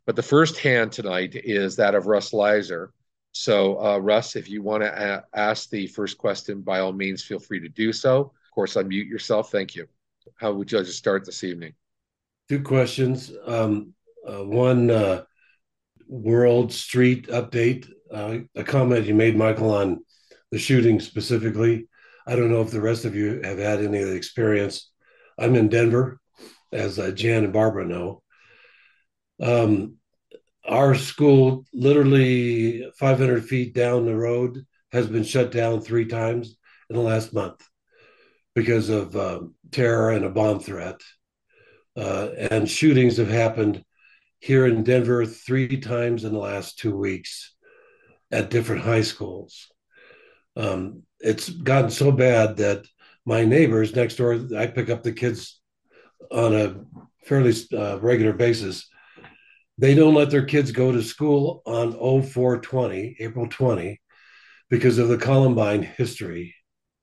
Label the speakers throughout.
Speaker 1: But the first hand tonight is that of Russ Leiser. So, Russ, if you want to ask the first question, by all means, feel free to do so. Of course, unmute yourself. Thank you. How would you like to start this evening?
Speaker 2: Two questions. One world street update. A comment you made, Michael, on the shooting specifically. I don't know if the rest of you have had any of the experience. I'm in Denver, as Jan and Barbara know. Um, our school, literally 500 feet down the road, has been shut down three times in the last month because of terror and a bomb threat. And shootings have happened here in Denver three times in the last 2 weeks at different high schools. It's gotten so bad that my neighbors next door, I pick up the kids on a fairly regular basis. They don't let their kids go to school on 04/20, April 20, because of the Columbine history.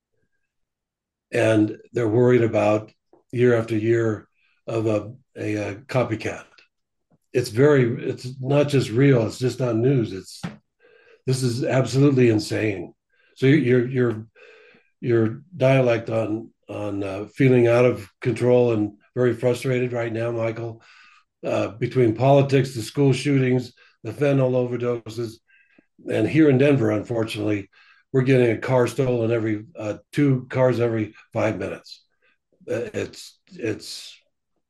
Speaker 2: And they're worried about year after year of a copycat. It's not just real, it's just on news. This is absolutely insane. So your dialect on feeling out of control and very frustrated right now, Michael, between politics, the school shootings, the fentanyl overdoses, and here in Denver, unfortunately, we're getting a car stolen every two cars every 5 minutes. It's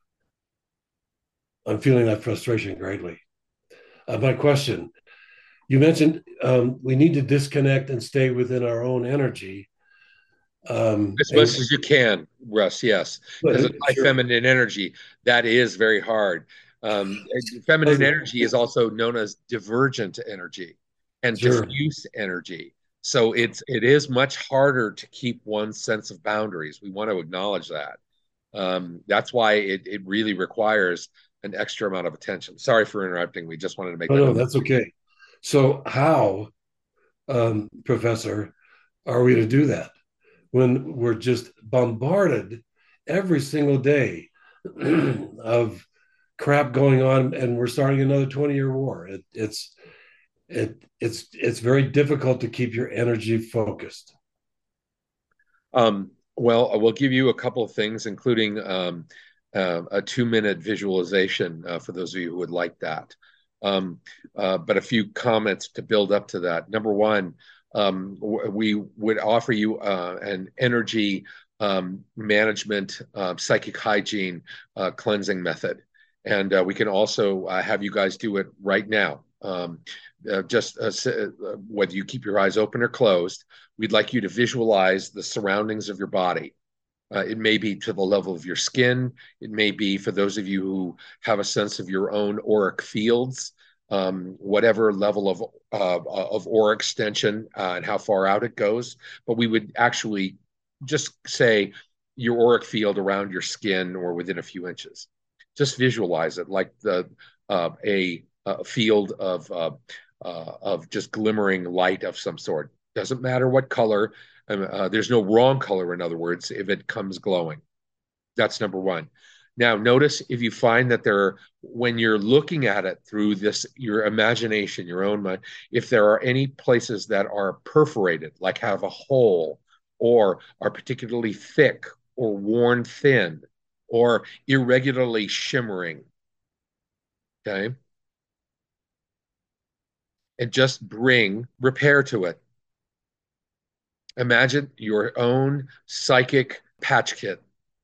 Speaker 2: I'm feeling that frustration greatly. My question: you mentioned we need to disconnect and stay within our own energy.
Speaker 1: As much
Speaker 2: And
Speaker 1: as you can, Russ, yes. Because of high
Speaker 2: sure,
Speaker 1: feminine energy, that is very hard. Feminine
Speaker 2: doesn't
Speaker 1: energy is also known as divergent energy and
Speaker 2: sure.
Speaker 1: diffuse energy. So it is much harder to keep one's sense of boundaries. We want to acknowledge that. That's why it really requires an extra amount of attention. Sorry for interrupting. We just wanted to make
Speaker 2: No,
Speaker 1: that
Speaker 2: no,
Speaker 1: note.
Speaker 2: that's okay. So how, Professor, are we to do that when we're just bombarded every single day of crap going on, and we're starting another 20-year war? It's very difficult to keep your energy focused.
Speaker 1: Well, I will give you a couple of things, including a 2-minute visualization for those of you who would like that. Um, but a few comments to build up to that. Number one, we would offer you an energy management, psychic hygiene cleansing method. And we can also have you guys do it right now. Just whether you keep your eyes open or closed, we'd like you to visualize the surroundings of your body. It may be to the level of your skin. It may be for those of you who have a sense of your own auric fields, whatever level of aura extension and how far out it goes. But we would actually just say your auric field around your skin or within a few inches. Just visualize it like a field of just glimmering light of some sort. Doesn't matter what color. There's no wrong color, in other words, if it comes glowing. That's number one. Now, notice if you find that when you're looking at it through your imagination, your own mind, if there are any places that are perforated, like have a hole, or are particularly thick, or worn thin, or irregularly shimmering, okay, and just bring repair to it. Imagine your own psychic patch kit.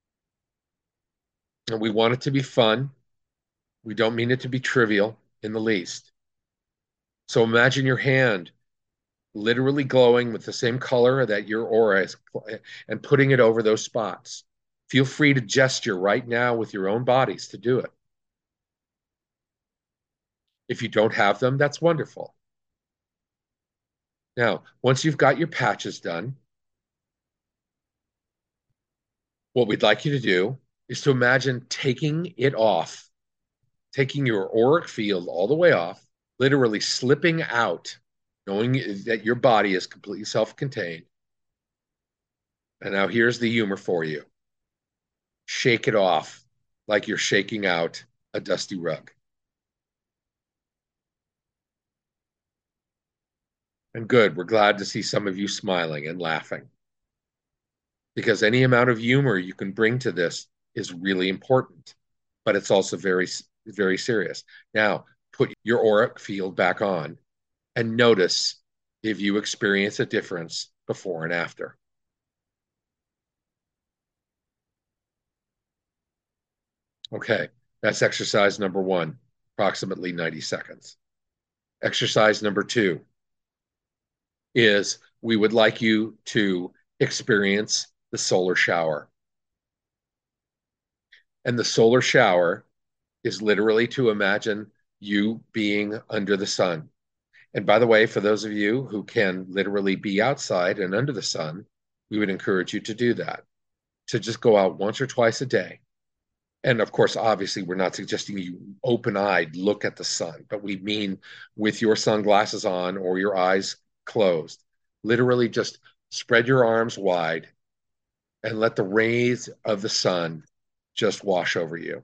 Speaker 1: And we want it to be fun. We don't mean it to be trivial in the least. So imagine your hand literally glowing with the same color that your aura is and putting it over those spots. Feel free to gesture right now with your own bodies to do it. If you don't have them, that's wonderful. Now, once you've got your patches done, what we'd like you to do is to imagine taking it off, taking your auric field all the way off, literally slipping out, knowing that your body is completely self contained. And now here's the humor for you: shake it off like you're shaking out a dusty rug. And good, we're glad to see some of you smiling and laughing because any amount of humor you can bring to this is really important, but it's also very, very serious. Now, put your auric field back on and notice if you experience a difference before and after. Okay, that's exercise number one, approximately 90 seconds. Exercise number two is we would like you to experience the solar shower. And the solar shower is literally to imagine you being under the sun. And by the way, for those of you who can literally be outside and under the sun, we would encourage you to do that, to just go out once or twice a day. And of course, obviously, we're not suggesting you open-eyed look at the sun, but we mean with your sunglasses on or your eyes closed. Literally just spread your arms wide and let the rays of the sun just wash over you.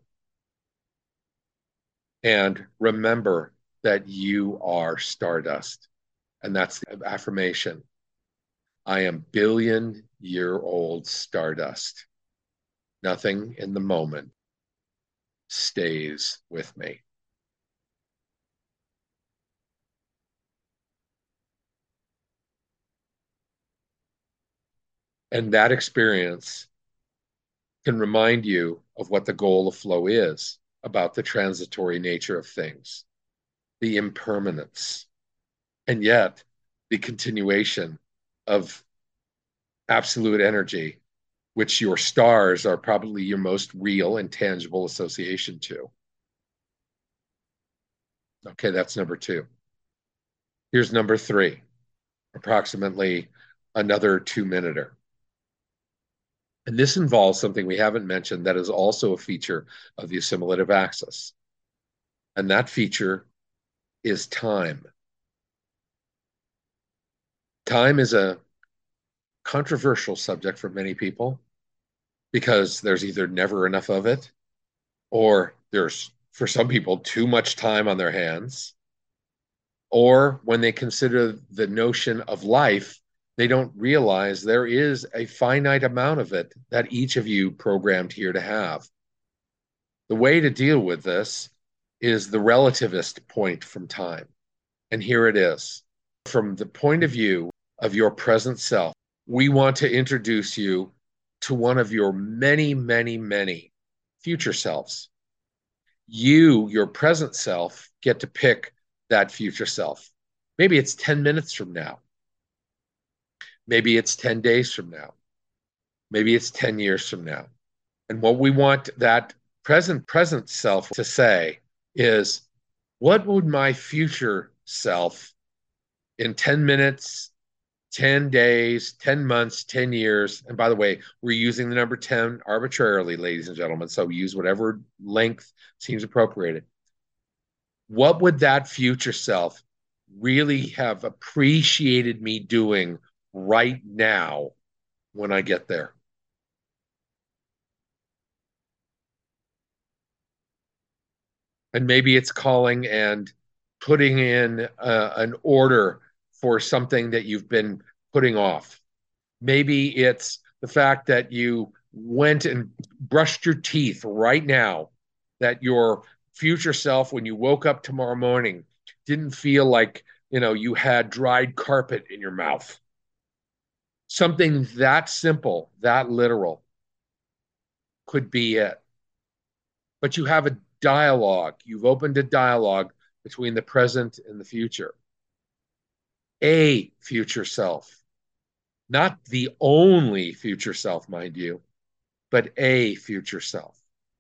Speaker 1: And remember that you are stardust. And that's the affirmation. I am billion-year-old stardust. Nothing in the moment stays with me. And that experience can remind you of what the goal of flow is about the transitory nature of things, the impermanence, and yet the continuation of absolute energy, which your stars are probably your most real and tangible association to. Okay, that's number two. Here's number three, approximately another 2-minuter. And this involves something we haven't mentioned that is also a feature of the assimilative axis. And that feature is time. Time is a controversial subject for many people because there's either never enough of it or there's, for some people, too much time on their hands. Or when they consider the notion of life, they don't realize there is a finite amount of it that each of you programmed here to have. The way to deal with this is the relativist point from time. And here it is. From the point of view of your present self, we want to introduce you to one of your many, many, many future selves. You, your present self, get to pick that future self. Maybe it's 10 minutes from now. Maybe it's 10 days from now. Maybe it's 10 years from now. And what we want that present self to say is, what would my future self in 10 minutes, 10 days, 10 months, 10 years, and by the way, we're using the number 10 arbitrarily, ladies and gentlemen, so use whatever length seems appropriate. What would that future self really have appreciated me doing right now when I get there? And maybe it's calling and putting in an order for something that you've been putting off. Maybe it's the fact that you went and brushed your teeth right now, that your future self, when you woke up tomorrow morning, didn't feel like, you had dried carpet in your mouth. Something that simple, that literal could be it. But you have a dialogue. You've opened a dialogue between the present and the future. A future self, not the only future self, mind you, but a future self.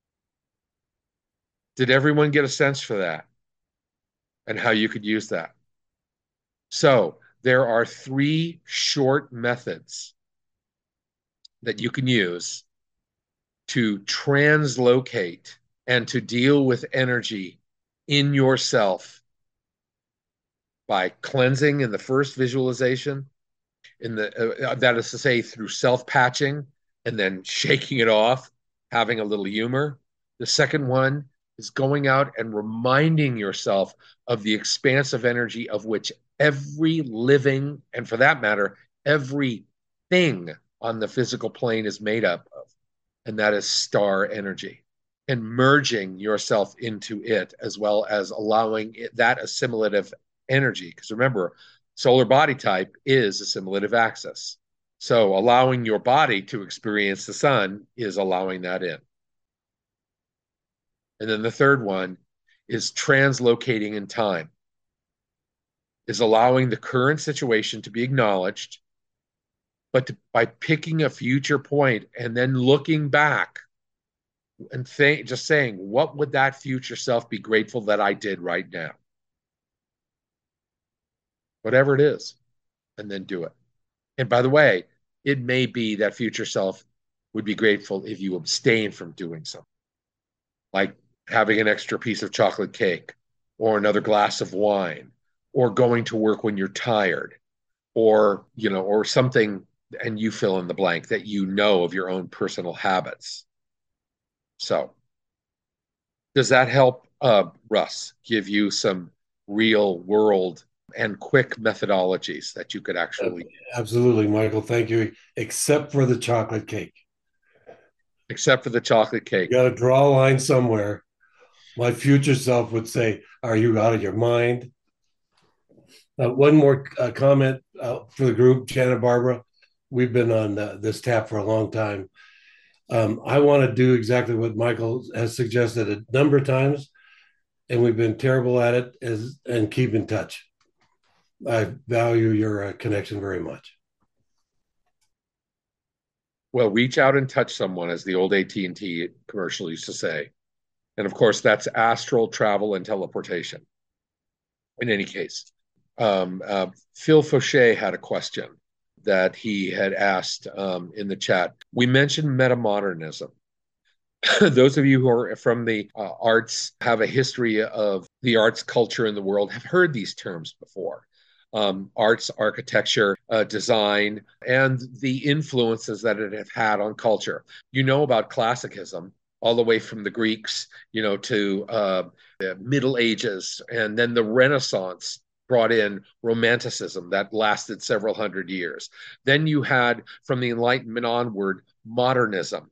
Speaker 1: Did everyone get a sense for that and how you could use that? So there are 3 short methods that you can use to translocate and to deal with energy in yourself by cleansing in the first visualization, that is to say, through self-patching and then shaking it off, having a little humor. The second one is going out and reminding yourself of the expansive energy of which every living, and for that matter, everything on the physical plane is made up of, and that is star energy. And merging yourself into it, as well as allowing that assimilative energy. Because remember, solar body type is assimilative axis. So allowing your body to experience the sun is allowing that in. And then the third one is translocating in time, is allowing the current situation to be acknowledged, but by picking a future point and then looking back and just saying, what would that future self be grateful that I did right now? Whatever it is, and then do it. And by the way, it may be that future self would be grateful if you abstain from doing something, like having an extra piece of chocolate cake or another glass of wine or going to work when you're tired or, or something, and you fill in the blank that you know of your own personal habits. So does that help, Russ, give you some real world and quick methodologies that you could actually,
Speaker 2: Absolutely, Michael. Thank you. Except for the chocolate cake.
Speaker 1: except for the chocolate
Speaker 2: You
Speaker 1: cake?
Speaker 2: got to draw a line somewhere. My future self would say, "Are you out of your mind?" One more comment for the group, Janet Barbara. We've been on this tap for a long time. I want to do exactly what Michael has suggested a number of times, and we've been terrible at it, and keep in touch. I value your connection very much.
Speaker 1: Well, reach out and touch someone, as the old AT&T commercial used to say. And of course, that's astral travel and teleportation. In any case, Phil Fauché had a question that he had asked in the chat. We mentioned metamodernism. Those of you who are from the arts, have a history of the arts culture in the world, have heard these terms before. Arts, architecture, design, and the influences that it have had on culture. You know about classicism, all the way from the Greeks, to the Middle Ages, and then the Renaissance brought in romanticism that lasted several hundred years. Then you had, from the Enlightenment onward, modernism.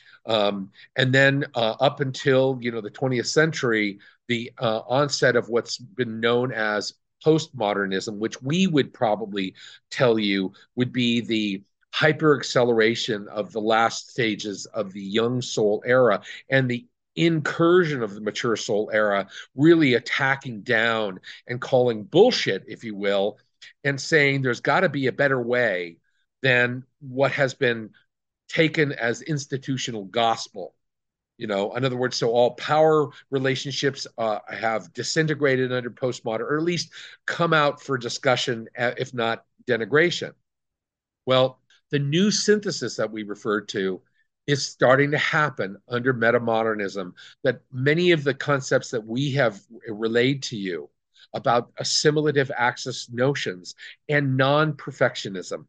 Speaker 1: And then up until the 20th century, the onset of what's been known as postmodernism, which we would probably tell you would be the hyper acceleration of the last stages of the young soul era and the incursion of the mature soul era, really attacking down and calling bullshit, if you will, and saying there's got to be a better way than what has been taken as institutional gospel. In other words, so all power relationships have disintegrated under postmodern, or at least come out for discussion, if not denigration. Well, the new synthesis that we referred to is starting to happen under metamodernism, that many of the concepts that we have relayed to you about assimilative axis notions and non-perfectionism.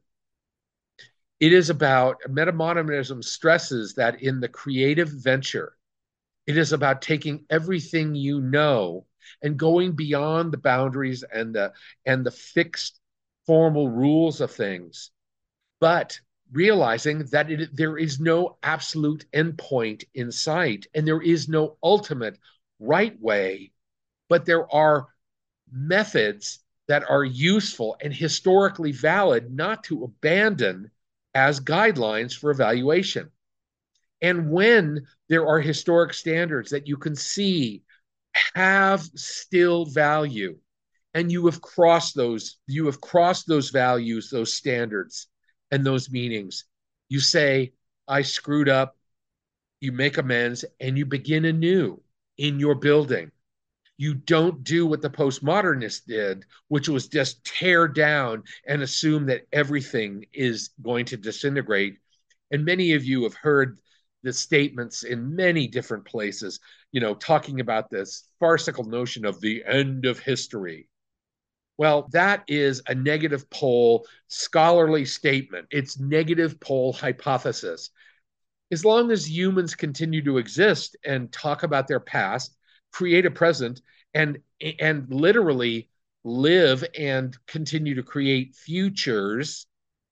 Speaker 1: It is about, metamodernism stresses that in the creative venture, it is about taking everything you know and going beyond the boundaries and the fixed formal rules of things, but realizing that there is no absolute endpoint in sight and there is no ultimate right way, but there are methods that are useful and historically valid not to abandon as guidelines for evaluation. And when there are historic standards that you can see have still value, and you have crossed those values, those standards, and those meanings, you say, I screwed up, you make amends, and you begin anew in your building. You don't do what the postmodernists did, which was just tear down and assume that everything is going to disintegrate. And many of you have heard the statements in many different places, talking about this farcical notion of the end of history. Well, that is a negative pole scholarly statement. It's negative pole hypothesis. As long as humans continue to exist and talk about their past, create a present and literally live and continue to create futures,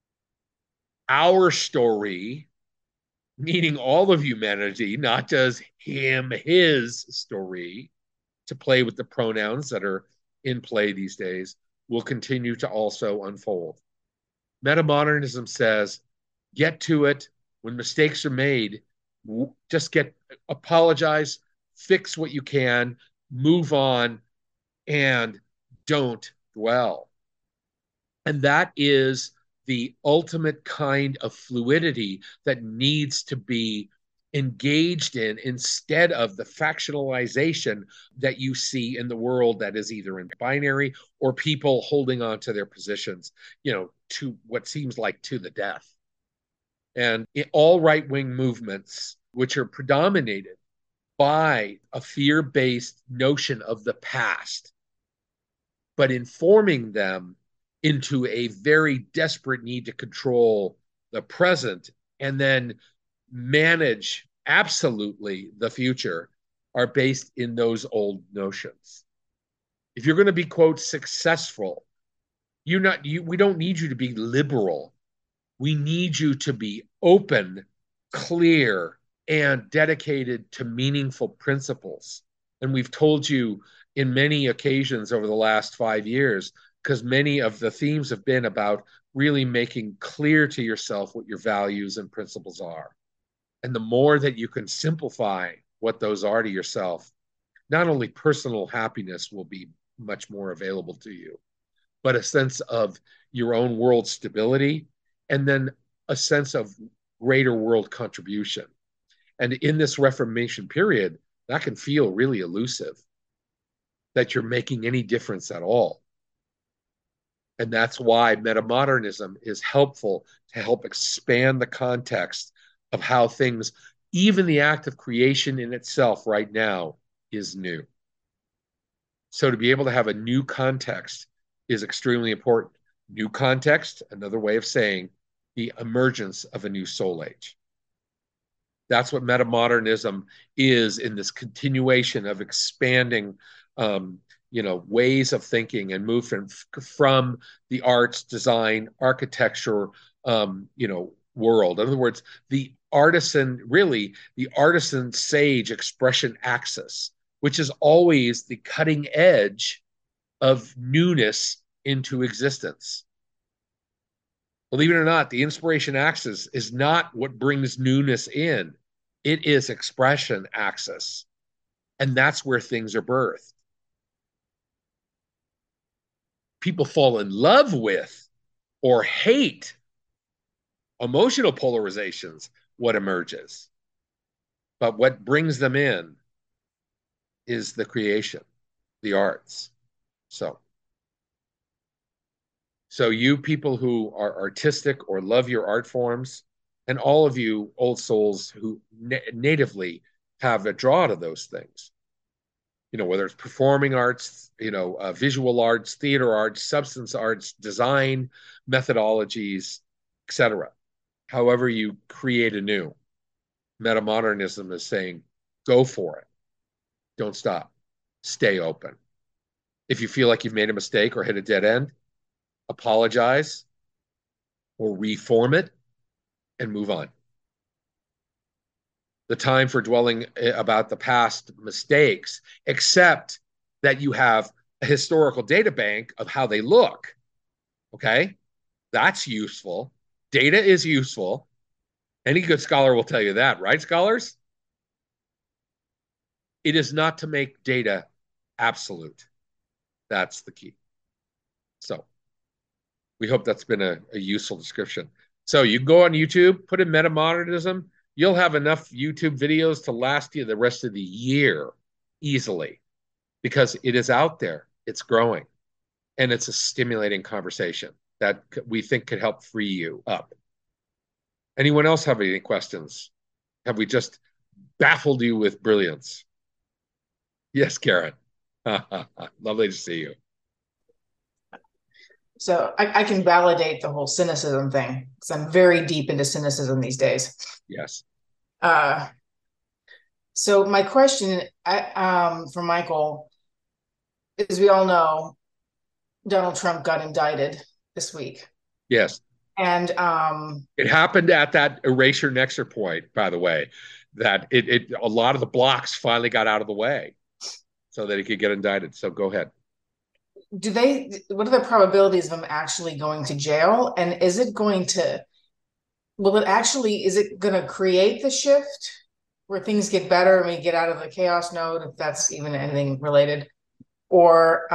Speaker 1: our story, meaning all of humanity, not just him, his story, to play with the pronouns that are in play these days, will continue to also unfold. Metamodernism says, get to it. When mistakes are made, just apologize, fix what you can, move on, and don't dwell. And that is the ultimate kind of fluidity that needs to be engaged in instead of the factionalization that you see in the world that is either in binary or people holding on to their positions, to what seems like to the death. And all right-wing movements, which are predominated by a fear-based notion of the past, but informing them into a very desperate need to control the present and then manage absolutely the future, are based in those old notions. If you're going to be, quote, successful, we don't need you to be liberal. We need you to be open, clear, and dedicated to meaningful principles. And we've told you in many occasions over the last 5 years, because many of the themes have been about really making clear to yourself what your values and principles are. And the more that you can simplify what those are to yourself, not only personal happiness will be much more available to you, but a sense of your own world stability, and then a sense of greater world contribution. And in this Reformation period, that can feel really elusive, that you're making any difference at all. And that's why metamodernism is helpful to help expand the context of how things, even the act of creation in itself right now, is new. So to be able to have a new context is extremely important. New context, another way of saying the emergence of a new soul age. That's what metamodernism is, in this continuation of expanding ways of thinking and movement from the arts, design, architecture, world. In other words, the artisan sage expression axis, which is always the cutting edge of newness into existence. Believe it or not, the inspiration axis is not what brings newness in. It is expression axis. And that's where things are birthed. People fall in love with or hate emotional polarizations, what emerges. But what brings them in is the creation, the arts. So you people who are artistic or love your art forms, and all of you old souls who natively have a draw to those things, whether it's performing arts, visual arts, theater arts, substance arts, design, methodologies, etc. However you create anew, metamodernism is saying, go for it. Don't stop. Stay open. If you feel like you've made a mistake or hit a dead end, apologize or reform it and move on. The time for dwelling about the past mistakes, except that you have a historical data bank of how they look. Okay? That's useful. Data is useful. Any good scholar will tell you that, right, scholars? It is not to make data absolute. That's the key. So we hope that's been a useful description. So you can go on YouTube, put in metamodernism. You'll have enough YouTube videos to last you the rest of the year easily, because it is out there. It's growing. And it's a stimulating conversation that we think could help free you up. Anyone else have any questions? Have we just baffled you with brilliance? Yes, Karen. Lovely to see you.
Speaker 3: So I can validate the whole cynicism thing, because I'm very deep into cynicism these days.
Speaker 1: Yes.
Speaker 3: So my question, for Michael, as we all know, Donald Trump got indicted this week,
Speaker 1: Yes.
Speaker 3: and
Speaker 1: It happened at that erasure nexer point, by the way, that a lot of the blocks finally got out of the way so that he could get indicted. So go ahead.
Speaker 3: what are the probabilities of him actually going to jail? And is it going to create the shift where things get better and we get out of the chaos node, if that's even anything related? Or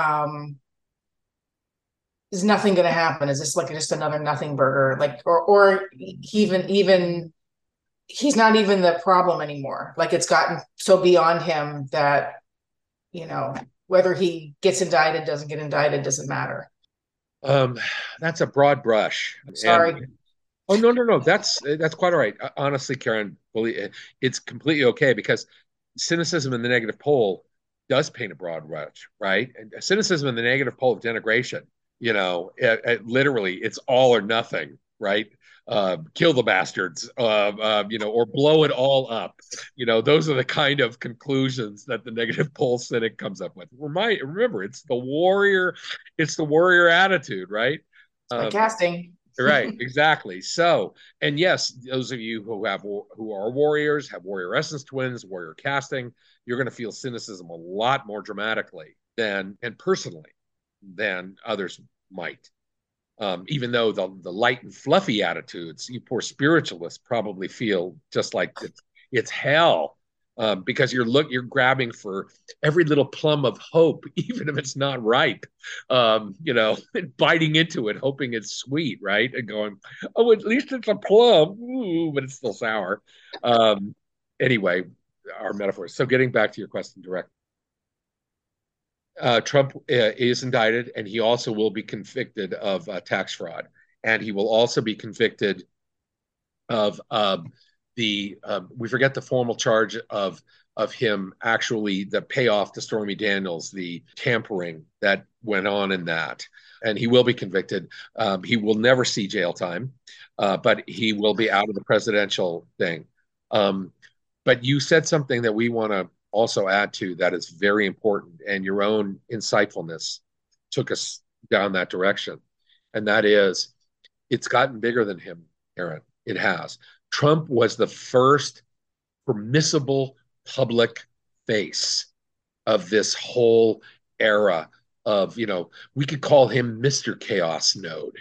Speaker 3: is nothing going to happen? Is this like just another nothing burger? Like, or even he's not even the problem anymore. Like it's gotten so beyond him that, you know, whether he gets indicted, doesn't get indicted, doesn't matter.
Speaker 1: Um, that's a broad brush, and
Speaker 3: Sorry.
Speaker 1: oh no, no, no, that's quite all right. Honestly, Karen, it's completely okay because cynicism in the negative pole does paint a broad brush, right? And cynicism in the negative pole of denigration, literally, it's all or nothing, right? Kill the bastards, or blow it all up. Those are the kind of conclusions that the negative pole cynic comes up with. Remember, it's the warrior attitude, right?
Speaker 3: It's my
Speaker 1: Um,
Speaker 3: casting.
Speaker 1: Right, exactly. So, and yes, those of you who are warriors, have warrior essence twins, warrior casting, you're going to feel cynicism a lot more dramatically and personally than others might. Even though the light and fluffy attitudes, you poor spiritualists probably feel just like it's hell, because you're grabbing for every little plum of hope, even if it's not ripe, and biting into it, hoping it's sweet, right? And going, oh, at least it's a plum, ooh, but it's still sour. Um, anyway, our metaphors. So getting back to your question direct. Trump is indicted, and he also will be convicted of tax fraud, and he will also be convicted of the we forget the formal charge of him actually the payoff to Stormy Daniels, the tampering that went on in that, and he will be convicted. He will never see jail time, but he will be out of the presidential thing. Um, but you said something that we want to also add to that is very important, and your own insightfulness took us down that direction. And that is, it's gotten bigger than him, Aaron. It has. Trump was the first permissible public face of this whole era of, we could call him Mr. Chaos Node.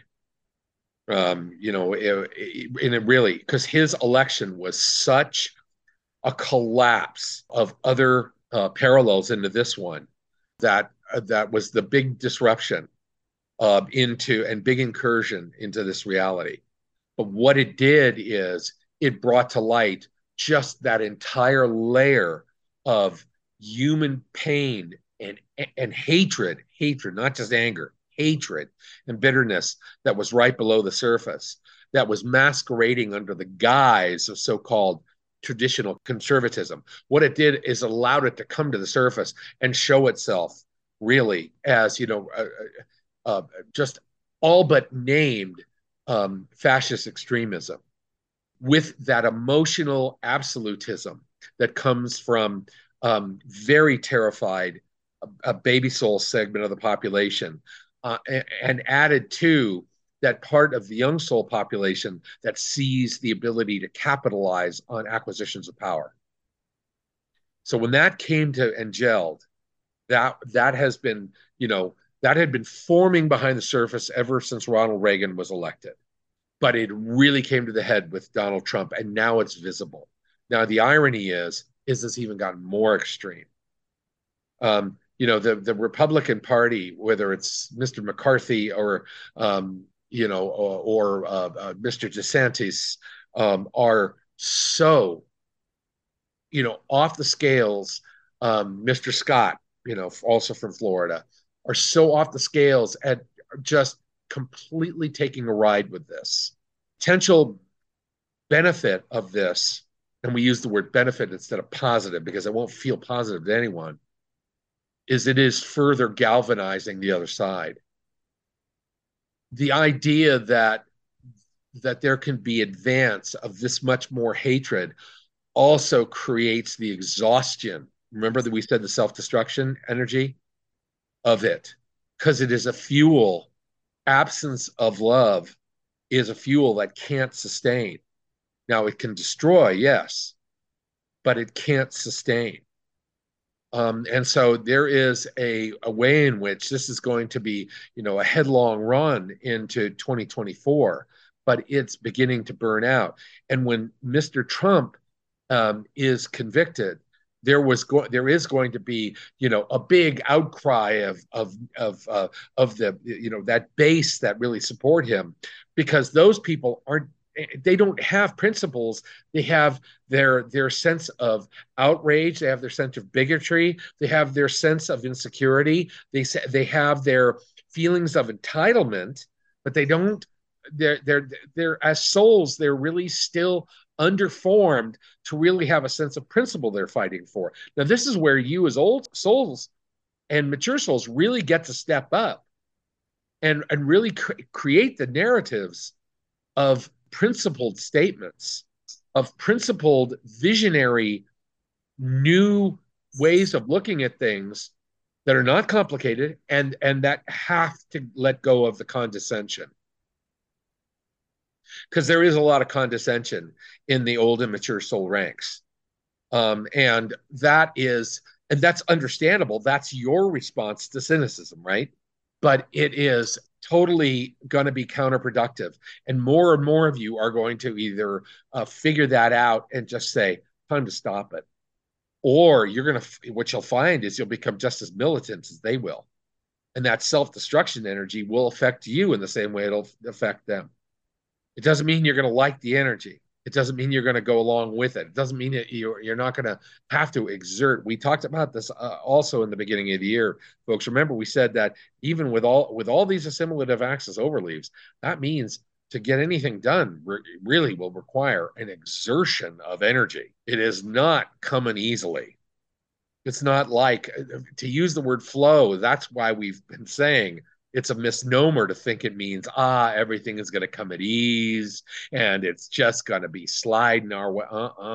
Speaker 1: And it really, because his election was such a collapse of other parallels into this one that was the big disruption into and big incursion into this reality. But what it did is it brought to light just that entire layer of human pain and hatred, not just anger, hatred and bitterness that was right below the surface, that was masquerading under the guise of so-called traditional conservatism. What it did is allowed it to come to the surface and show itself really as, just all but named fascist extremism with that emotional absolutism that comes from very terrified a baby soul segment of the population, and added to that part of the young soul population that sees the ability to capitalize on acquisitions of power. So when that came to and gelled, that has been, that had been forming behind the surface ever since Ronald Reagan was elected. But it really came to the head with Donald Trump, and now it's visible. Now the irony is this even gotten more extreme? The Republican Party, whether it's Mr. McCarthy or Mr. DeSantis, are so off the scales. Mr. Scott, also from Florida, are so off the scales and just completely taking a ride with this. Potential benefit of this, and we use the word benefit instead of positive because it won't feel positive to anyone, is it is further galvanizing the other side. The idea that there can be advance of this much more hatred also creates the exhaustion. Remember that we said the self-destruction energy of it, because it is a fuel. Absence of love is a fuel that can't sustain. Now it can destroy, yes, but it can't sustain. And so there is a way in which this is going to be, a headlong run into 2024, but it's beginning to burn out. And when Mr. Trump is convicted, there is going to be, a big outcry of the, that base that really support him, because those people aren't, they don't have principles. They have their sense of outrage. They have their sense of bigotry. They have their sense of insecurity. They have their feelings of entitlement, but they don't. They're as souls. They're really still underformed to really have a sense of principle they're fighting for. Now, this is where you, as old souls and mature souls, really get to step up and really create the narratives of principled statements, of principled, visionary, new ways of looking at things that are not complicated and that have to let go of the condescension. Because there is a lot of condescension in the old and mature soul ranks. And that's understandable. That's your response to cynicism, right? But it is totally going to be counterproductive. And more of you are going to either figure that out and just say, time to stop it. Or what you'll find is you'll become just as militant as they will. And that self-destruction energy will affect you in the same way it'll affect them. It doesn't mean you're going to like the energy. It doesn't mean you're going to go along with it. It doesn't mean that you're not going to have to exert. We talked about this also in the beginning of the year, folks. Remember, we said that even with all these assimilative axis overleaves, that means to get anything done really will require an exertion of energy. It is not coming easily. It's not like, to use the word flow. That's why we've been saying it's a misnomer to think it means, everything is going to come at ease and it's just going to be sliding our way.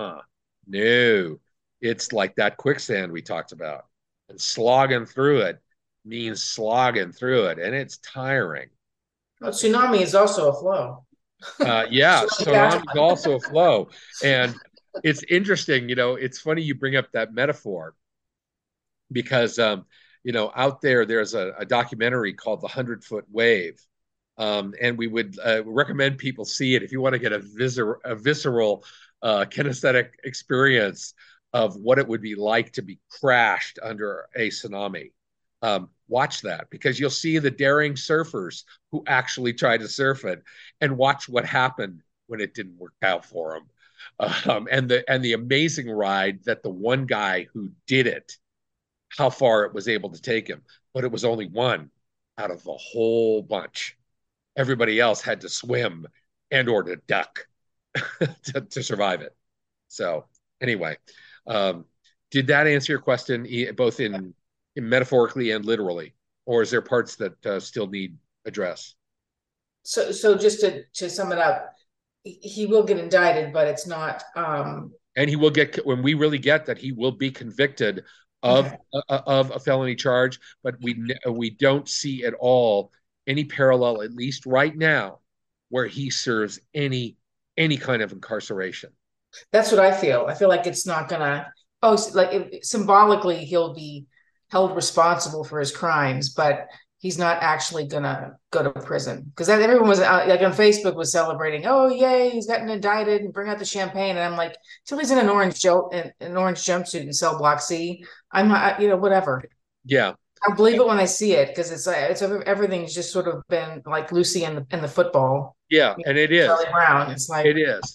Speaker 1: No, it's like that quicksand we talked about, and slogging through it means slogging through it, and it's tiring.
Speaker 3: Well, tsunami is also a flow.
Speaker 1: Yeah, tsunami is also a flow. And it's interesting, it's funny you bring up that metaphor, because out there's a documentary called The 100-Foot Wave. And we would recommend people see it if you want to get a visceral kinesthetic experience of what it would be like to be crashed under a tsunami. Watch that, because you'll see the daring surfers who actually tried to surf it, and watch what happened when it didn't work out for them. And the amazing ride that the one guy who did it, how far it was able to take him, but it was only one out of a whole bunch. Everybody else had to swim or to duck to survive it. So anyway, did that answer your question, both in metaphorically and literally, or is there parts that still need address?
Speaker 3: So just to sum it up, he will get indicted, but it's not.
Speaker 1: And he will get, when we really get that, he will be convicted of a felony charge, but we don't see at all any parallel, at least right now, where he serves any kind of incarceration.
Speaker 3: That's what I feel. I feel like it's not gonna. Symbolically he'll be held responsible for his crimes, but he's not actually gonna go to prison, because everyone was like on Facebook was celebrating. Oh yay, he's gotten indicted, and bring out the champagne. And I'm like, till he's in an orange jumpsuit in cell block C, I'm whatever.
Speaker 1: Yeah,
Speaker 3: I'll believe it when I see it, because it's everything's just sort of been like Lucy and the football.
Speaker 1: Yeah, and it is
Speaker 3: Charlie Brown. It's like
Speaker 1: it is.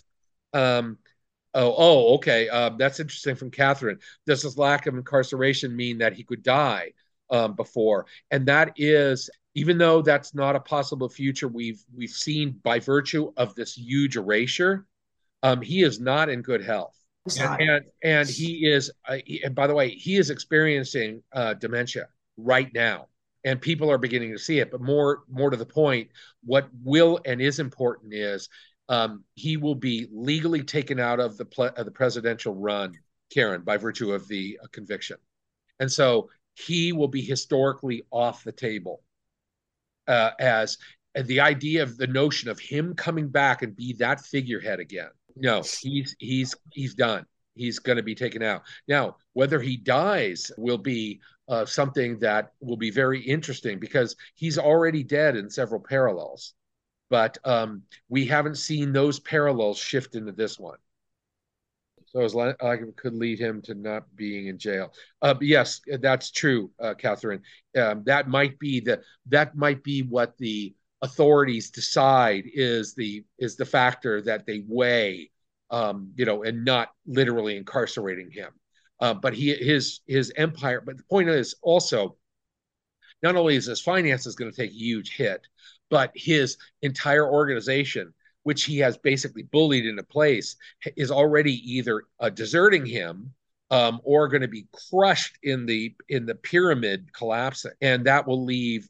Speaker 1: Okay. That's interesting from Catherine. Does this lack of incarceration mean that he could die before? And that is, even though that's not a possible future, we've seen by virtue of this huge erasure, he is not in good health. And he is, and by the way, he is experiencing dementia right now, and people are beginning to see it. But more to the point, what will and is important is he will be legally taken out of the presidential run, Karen, by virtue of the conviction. And so he will be historically off the table as the idea of the notion of him coming back and be that figurehead again. No, he's done. He's going to be taken out. Now, whether he dies will be something that will be very interesting because he's already dead in several parallels. But we haven't seen those parallels shift into this one. So as like it could lead him to not being in jail. Yes, that's true, Catherine. That might be what the authorities decide is the factor that they weigh, and not literally incarcerating him. But his empire. But the point is also, not only is his finances going to take a huge hit, but his entire organization, which he has basically bullied into place, is already either deserting him or going to be crushed in the pyramid collapsing, and that will leave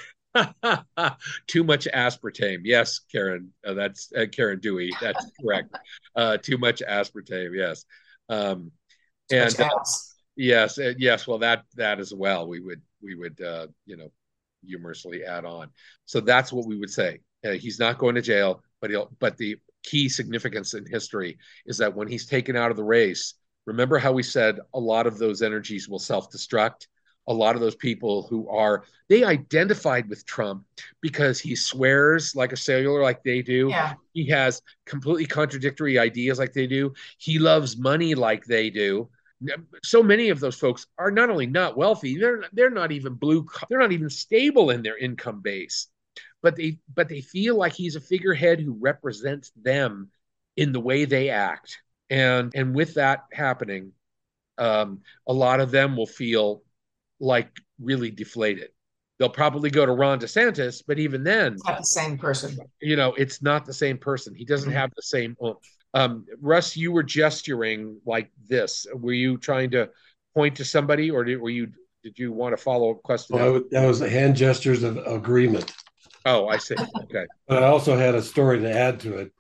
Speaker 1: too much aspartame. Yes, Karen, that's Karen Dewey. That's correct. Too much aspartame. Yes, and yes, yes. Well, that as well. We would humorously add on. So that's what we would say. He's not going to jail, but the key significance in history is that when he's taken out of the race, remember how we said a lot of those energies will self-destruct. A lot of those people they identified with Trump because he swears like a sailor like they do.
Speaker 3: Yeah.
Speaker 1: He has completely contradictory ideas like they do. He loves money like they do. So many of those folks are not only not wealthy, they're not even they're not even stable in their income base, but they feel like he's a figurehead who represents them in the way they act. And with that happening, a lot of them will feel like really deflated. They'll probably go to Ron DeSantis, but even then,
Speaker 3: it's not the same person.
Speaker 1: It's not the same person. He doesn't have the same Russ, you were gesturing like this. Were you trying to point to somebody, or did you want to follow a question?
Speaker 2: That was the hand gestures of agreement.
Speaker 1: Oh, I see. Okay.
Speaker 2: But I also had a story to add to it.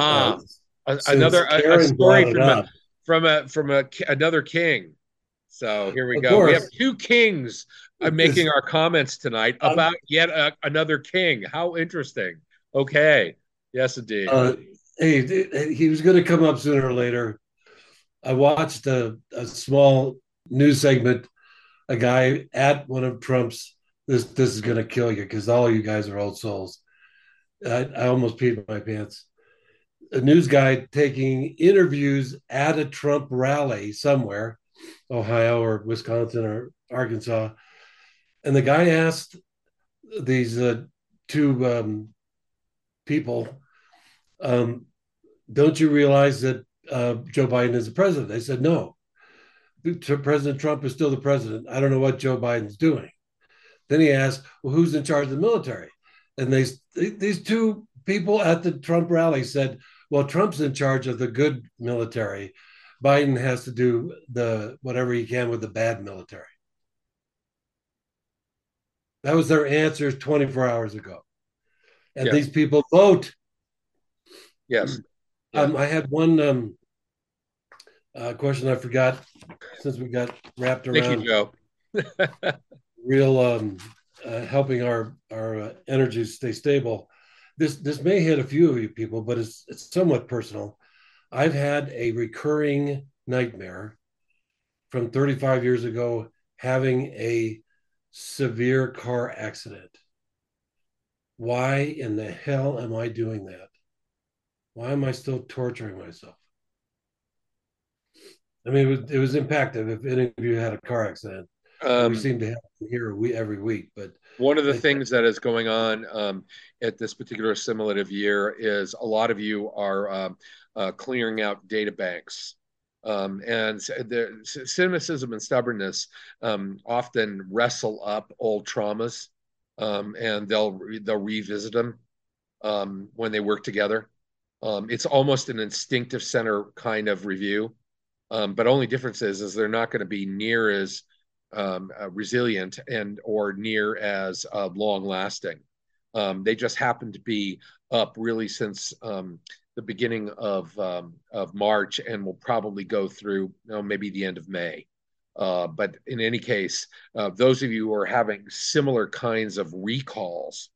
Speaker 1: Another story from another king. So here we go. Course. We have two kings making our comments tonight about yet another king. How interesting. Okay. Yes, indeed.
Speaker 2: Hey, he was going to come up sooner or later. I watched a small news segment, a guy at one of Trump's, this is going to kill you because all you guys are old souls. I almost peed my pants. A news guy taking interviews at a Trump rally somewhere, Ohio or Wisconsin or Arkansas. And the guy asked these two people, don't you realize that Joe Biden is the president? They said, no. President Trump is still the president. I don't know what Joe Biden's doing. Then he asked, well, who's in charge of the military? And these two people at the Trump rally said, well, Trump's in charge of the good military. Biden has to do whatever he can with the bad military. That was their answers 24 hours ago. And yes. These people vote.
Speaker 1: Yes.
Speaker 2: I had one question I forgot since we got wrapped around.
Speaker 1: Thank you,
Speaker 2: Joe. Real helping our energy stay stable. This may hit a few of you people, but it's somewhat personal. I've had a recurring nightmare from 35 years ago, having a severe car accident. Why in the hell am I doing that? Why am I still torturing myself? I mean, it was impactful. If any of you had a car accident, we seem to have them here every week. But
Speaker 1: one of the things that is going on at this particular assimilative year is a lot of you are clearing out data banks. And the cynicism and stubbornness often wrestle up old traumas, and they'll revisit them when they work together. It's almost an instinctive center kind of review, but only difference is they're not going to be near as resilient or near as long lasting. They just happen to be up really since the beginning of March, and will probably go through maybe the end of May. But in any case, those of you who are having similar kinds of recalls,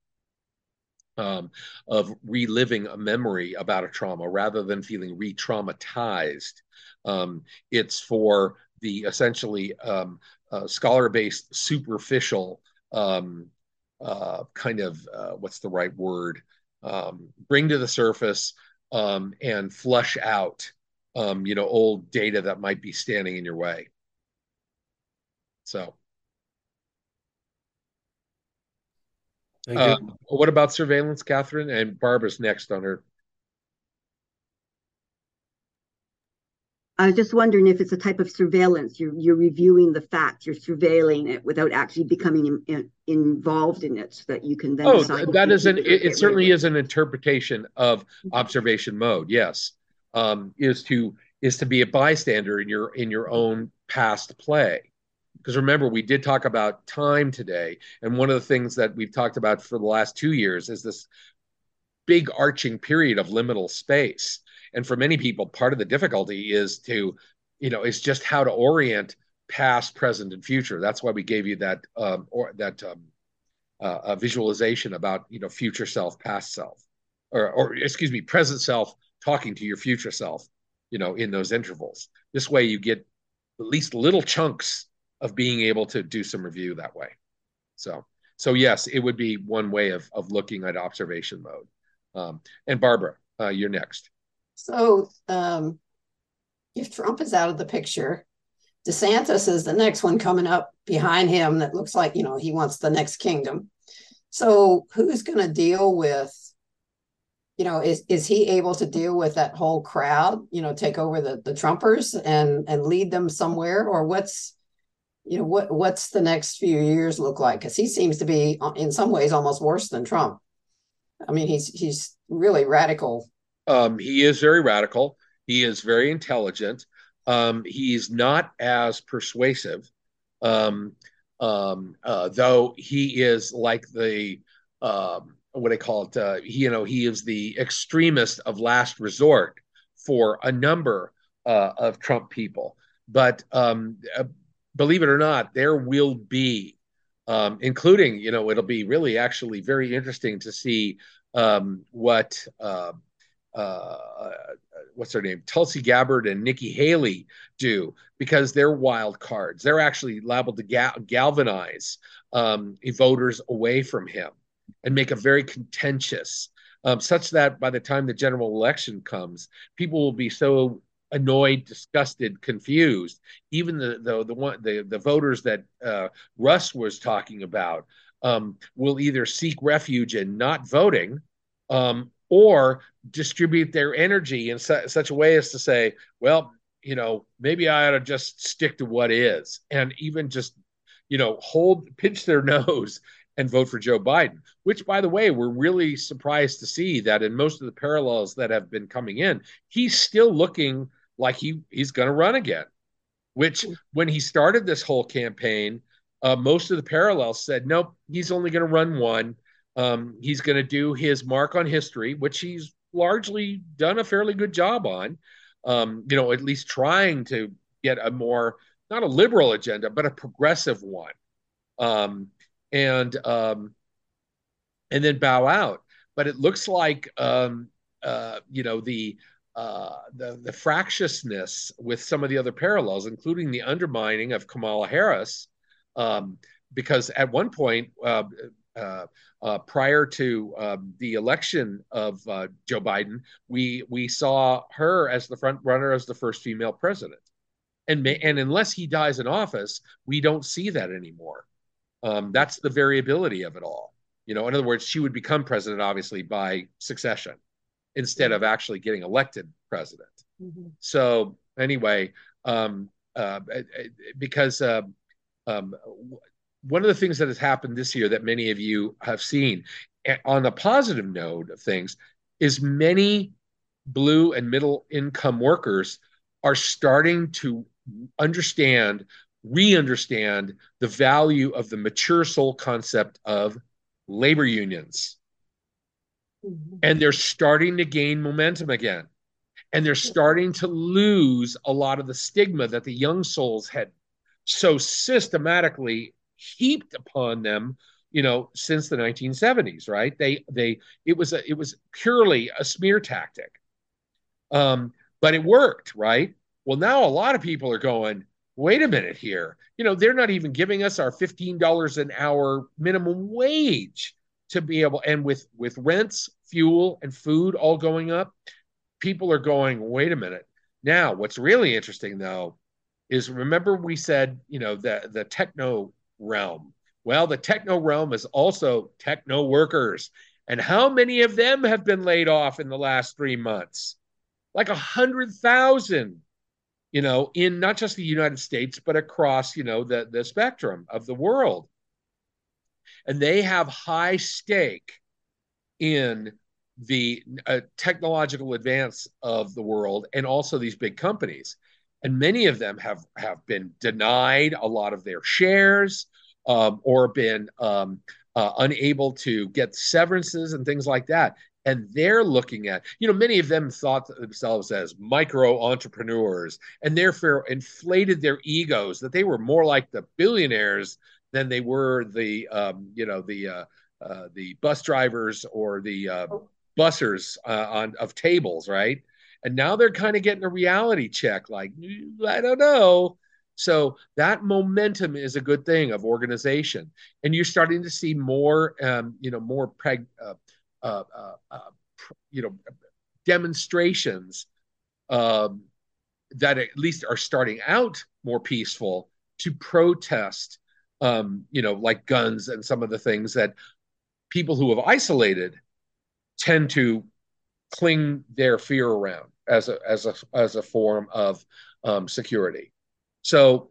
Speaker 1: of reliving a memory about a trauma rather than feeling re-traumatized, it's for the essentially scholar-based superficial kind of what's the right word? Bring to the surface and flush out, old data that might be standing in your way. So,
Speaker 2: Thank you.
Speaker 1: what about surveillance, Catherine? And Barbara's next on her.
Speaker 4: I was just wondering if it's a type of surveillance. You're reviewing the facts, you're surveilling it without actually becoming involved in it, so that you can then decide.
Speaker 1: That is it certainly is an interpretation of observation mode. Yes, is to be a bystander in your own past play. Because remember, we did talk about time today, and one of the things that we've talked about for the last 2 years is this big arching period of liminal space. And for many people, part of the difficulty is is just how to orient past, present, and future. That's why we gave you that visualization about future self, past self, or excuse me, present self talking to your future self, in those intervals. This way, you get at least little chunks of being able to do some review that way. So yes, it would be one way of looking at observation mode. And Barbara, you're next.
Speaker 5: So if Trump is out of the picture, DeSantis is the next one coming up behind him that looks like, he wants the next kingdom. So who's going to deal with, is he able to deal with that whole crowd, take over the Trumpers and lead them somewhere? Or what's the next few years look like? Because he seems to be in some ways almost worse than Trump. I mean, he's really radical.
Speaker 1: He is very radical. He is very intelligent. He's not as persuasive, though he is like the what I call it. He is the extremist of last resort for a number of Trump people. But believe it or not, there will be, including, it'll be really actually very interesting to see what. What's her name? Tulsi Gabbard and Nikki Haley do, because they're wild cards. They're actually liable to galvanize voters away from him and make a very contentious, such that by the time the general election comes, people will be so annoyed, disgusted, confused. Even the voters that Russ was talking about will either seek refuge in not voting, or distribute their energy in such a way as to say, well, maybe I ought to just stick to what is, and even just, pinch their nose and vote for Joe Biden, which, by the way, we're really surprised to see that in most of the parallels that have been coming in, he's still looking like he's going to run again, which when he started this whole campaign, most of the parallels said, nope, he's only going to run one. He's going to do his mark on history, which he's largely done a fairly good job on, at least trying to get a more, not a liberal agenda, but a progressive one, and then bow out. But it looks like, the fractiousness with some of the other parallels, including the undermining of Kamala Harris, because at one point, prior to the election of Joe Biden, we saw her as the front runner as the first female president, and unless he dies in office, we don't see that anymore. That's the variability of it all. In other words, she would become president, obviously, by succession instead of actually getting elected president. Mm-hmm. So anyway, because one of the things that has happened this year that many of you have seen, on the positive note of things, is many blue and middle income workers are starting to re-understand the value of the mature soul concept of labor unions. And they're starting to gain momentum again. And they're starting to lose a lot of the stigma that the young souls had so systematically heaped upon them, since the 1970s, right? It was purely a smear tactic. But it worked, right? Well, now a lot of people are going, wait a minute here. They're not even giving us our $15 an hour minimum wage to be able, and with rents, fuel, and food all going up, people are going, wait a minute. Now, what's really interesting though is, remember we said, the techno realm. Well, the techno realm is also techno workers. And how many of them have been laid off in the last 3 months? Like 100,000, in not just the United States, but across, the spectrum of the world. And they have high stake in the technological advance of the world, and also these big companies. And many of them have been denied a lot of their shares, or been unable to get severances and things like that. And they're looking at, many of them thought themselves as micro entrepreneurs, and therefore inflated their egos that they were more like the billionaires than they were the bus drivers or the bussers of tables, right? And now they're kind of getting a reality check, like, I don't know. So that momentum is a good thing of organization, and you're starting to see more, demonstrations that at least are starting out more peaceful to protest, like guns and some of the things that people who have isolated tend to cling their fear around as a form of security. So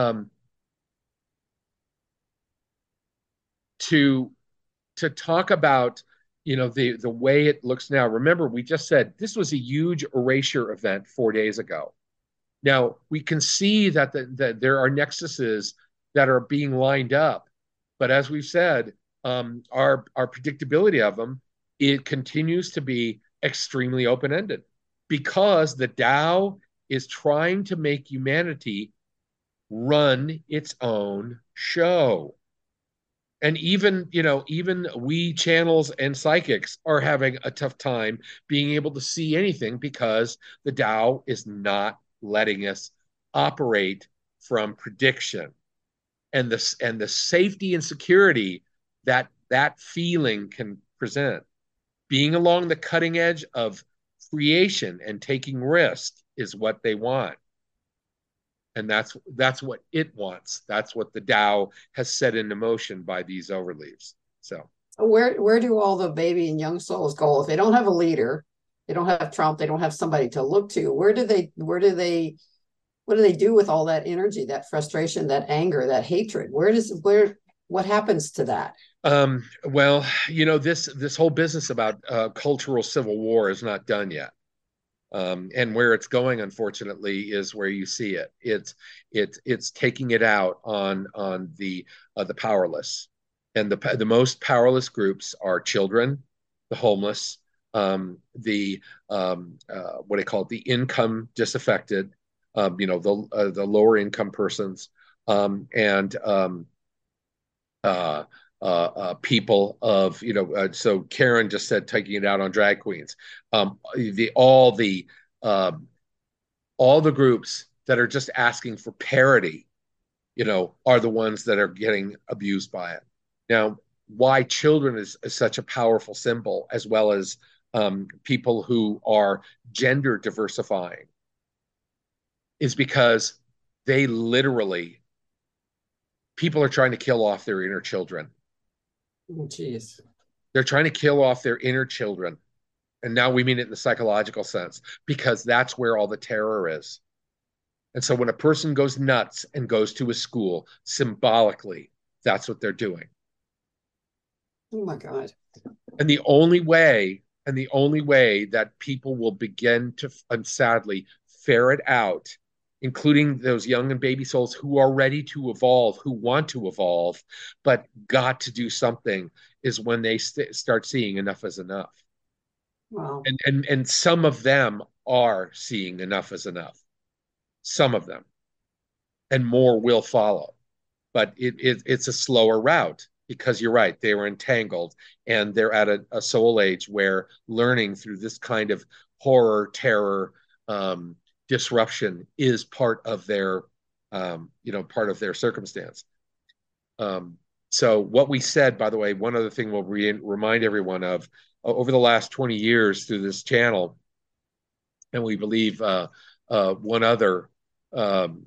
Speaker 1: to talk about the way it looks now. Remember, we just said this was a huge erasure event 4 days ago. Now we can see that there are nexuses that are being lined up, but as we've said, our predictability of them, it continues to be extremely open ended, because the Tao is trying to make humanity run its own show. And even we channels and psychics are having a tough time being able to see anything, because the Tao is not letting us operate from prediction, and the safety and security that feeling can present. Being along the cutting edge of creation and taking risk is what they want. And that's what it wants. That's what the Tao has set into motion by these overleaves. So
Speaker 5: where do all the baby and young souls go if they don't have a leader? They don't have Trump. They don't have somebody to look to. What do they do with all that energy, that frustration, that anger, that hatred? What happens to that?
Speaker 1: Well, this whole business about cultural civil war is not done yet. And where it's going, unfortunately, is where you see it. It's taking it out on the powerless, and the most powerless groups are children, the homeless, the what they call it, the income disaffected, the lower income persons, and people of, so Karen just said taking it out on drag queens. All the groups that are just asking for parity, are the ones that are getting abused by it. Now, why children is such a powerful symbol, as well as people who are gender diversifying, is because they literally, people are trying to kill off their inner children.
Speaker 5: Oh, geez.
Speaker 1: They're trying to kill off their inner children. And now we mean it in the psychological sense, because that's where all the terror is. And so when a person goes nuts and goes to a school, symbolically, that's what they're doing.
Speaker 5: Oh my God.
Speaker 1: And the only way that people will begin to, sadly, ferret out, including those young and baby souls who are ready to evolve, who want to evolve, but got to do something, is when they start seeing enough is enough.
Speaker 5: Wow.
Speaker 1: And some of them are seeing enough is enough. Some of them, and more will follow. But it's a slower route because you're right, they were entangled, and they're at a soul age where learning through this kind of horror, terror, disruption is part of their part of their circumstance. Um, so what we said, by the way, one other thing we'll remind everyone of over the last 20 years through this channel, and we believe one other um,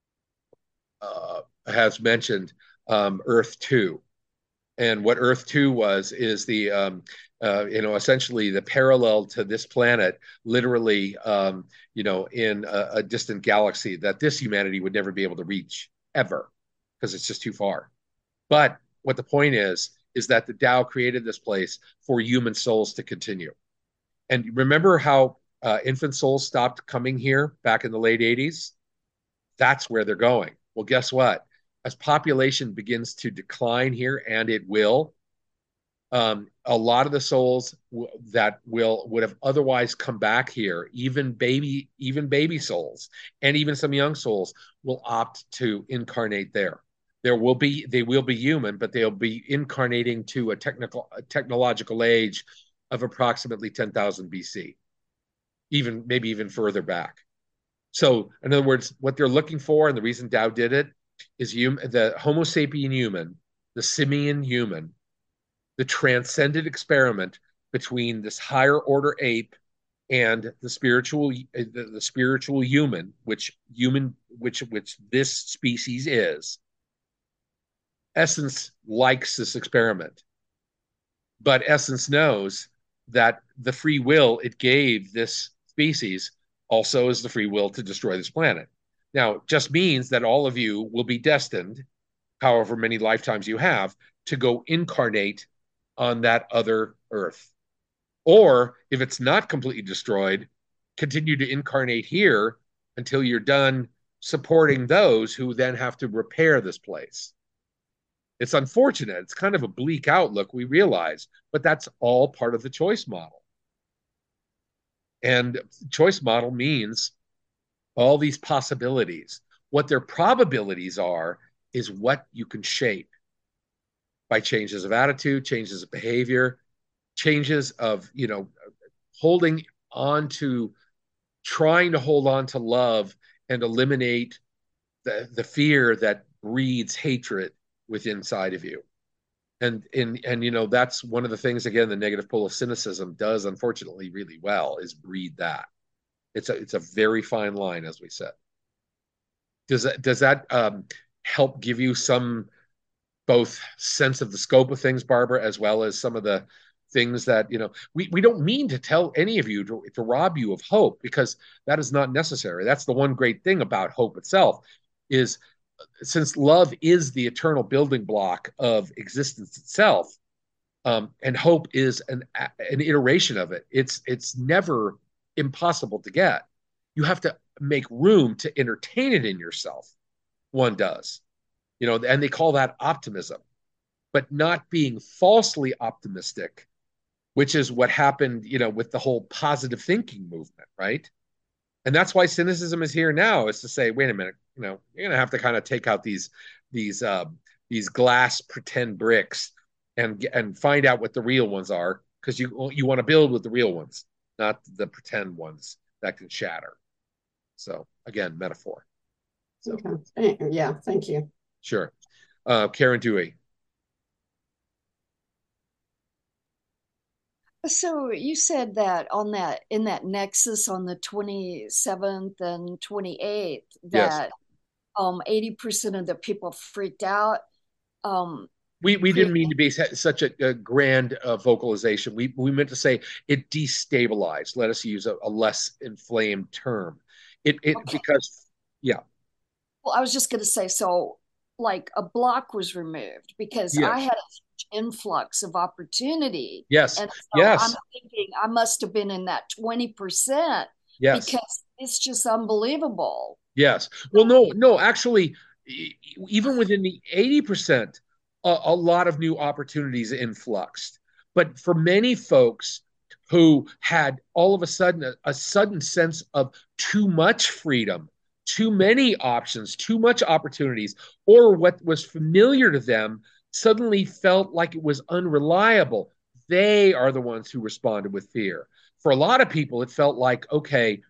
Speaker 1: has mentioned Earth 2. And what Earth 2 was is the essentially the parallel to this planet, literally in a distant galaxy that this humanity would never be able to reach ever because it's just too far. But what the point is that the Tao created this place for human souls to continue. And remember how infant souls stopped coming here back in the late 80s? That's where they're going. Well, guess what? As population begins to decline here, and it will, a lot of the souls that would have otherwise come back here, even baby souls, and even some young souls, will opt to incarnate there. They will be human, but they'll be incarnating to a technological age of approximately 10,000 BC, maybe even further back. So, in other words, what they're looking for, and the reason Tao did it, is the Homo sapien human, the simian human, the transcendent experiment between this higher order ape and the spiritual human, which this species is. Essence likes this experiment, but Essence knows that the free will it gave this species also is the free will to destroy this planet. Now, it just means that all of you will be destined, however many lifetimes you have, to go incarnate on that other Earth. Or if it's not completely destroyed, continue to incarnate here until you're done supporting those who then have to repair this place. It's unfortunate. It's kind of a bleak outlook, we realize, but that's all part of the choice model. And choice model means all these possibilities. What their probabilities are is what you can shape by changes of attitude, changes of behavior, changes of, holding on to, trying to hold on to love and eliminate the fear that breeds hatred within inside of you. And that's one of the things, again, the negative pole of cynicism does, unfortunately, really well, is breed that. It's a very fine line, as we said. Does that help give you some both sense of the scope of things, Barbara, as well as some of the things that we don't mean to tell any of you to rob you of hope, because that is not necessary. That's the one great thing about hope itself, is since love is the eternal building block of existence itself, and hope is an iteration of it. It's never impossible to get. You have to make room to entertain it in yourself. One does, and they call that optimism, but not being falsely optimistic, which is what happened, with the whole positive thinking movement, right? And that's why cynicism is here now, is to say, wait a minute, you're going to have to kind of take out these glass pretend bricks and find out what the real ones are, because you want to build with the real ones, not the pretend ones that can shatter. So again, metaphor. So,
Speaker 5: okay. Yeah, thank you.
Speaker 1: Sure. Karen Dewey.
Speaker 6: So you said that in that nexus on the 27th and 28th, that 80% of the people freaked out.
Speaker 1: We didn't mean to be such a grand vocalization. We meant to say it destabilized. Let us use a less inflamed term. Okay. Because
Speaker 6: Well, I was just going to say, so like a block was removed because I had a influx of opportunity.
Speaker 1: Yes.
Speaker 6: And so I'm thinking I must have been in that 20%.
Speaker 1: Yes.
Speaker 6: Because it's just unbelievable.
Speaker 1: Yes. Well, no, actually, even within the 80%, a lot of new opportunities influxed. But for many folks who had all of a sudden a sudden sense of too much freedom, too many options, too much opportunities, or what was familiar to them suddenly felt like it was unreliable. They are the ones who responded with fear. For a lot of people, it felt like, okay,